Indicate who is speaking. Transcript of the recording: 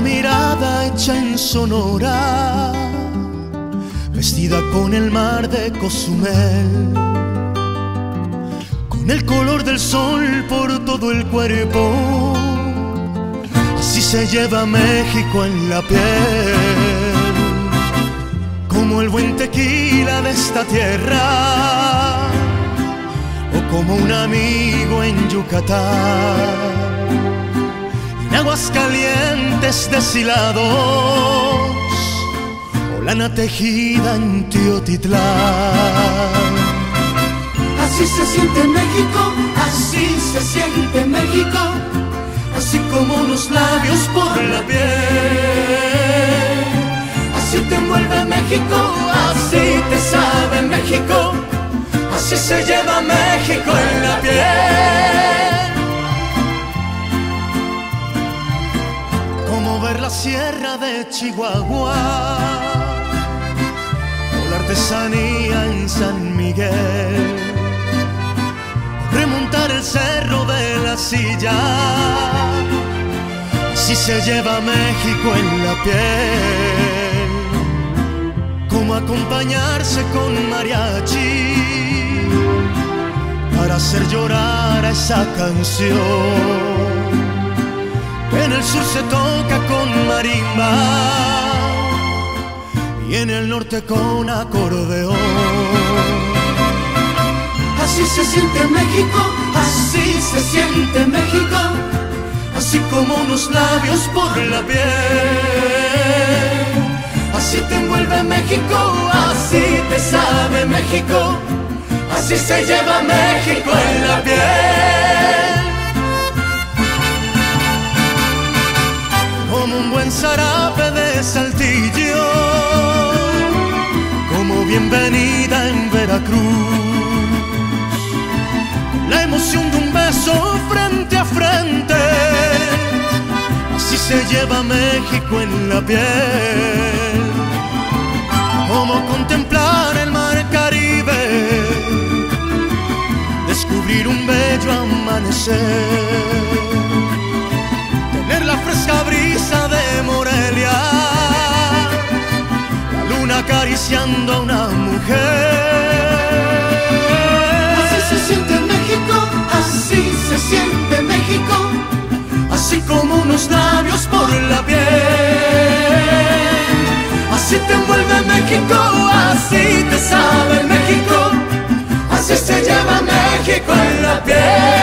Speaker 1: mirada hecha en Sonora, vestida con el mar de Cozumel, con el color del sol por todo el cuerpo. Así se lleva México en la piel, como el buen tequila de esta tierra, o como un amigo en Yucatán. En Aguascalientes deshilados, o lana tejida en Teotitlán.
Speaker 2: Así se siente México, así se siente México, así como unos labios por la piel. Así te envuelve México, así te sabe México, así se lleva México en la piel.
Speaker 1: Como ver la sierra de Chihuahua, o la artesanía en San Miguel, remontar el cerro de la Silla. Así se lleva México en la piel, como acompañarse con mariachi para hacer llorar a esa canción. En el sur se toca con marimba y en el norte con acordeón.
Speaker 2: Así se siente México, así se siente México, así como unos labios por la piel. Así te envuelve México, así te sabe México, así se lleva México en la piel.
Speaker 1: Como un buen zarape de Saltillo, como bienvenida en Veracruz, la emoción de un beso frente a frente. Así se lleva México en la piel, como contemplar el mar Caribe, descubrir un bello amanecer, tener la fresca brisa de Morelia, la luna acariciando a una mujer.
Speaker 2: Así se siente México, así se siente México, así como unos labios por la piel. Así te envuelve México, así te sabe México, así se lleva México en la piel.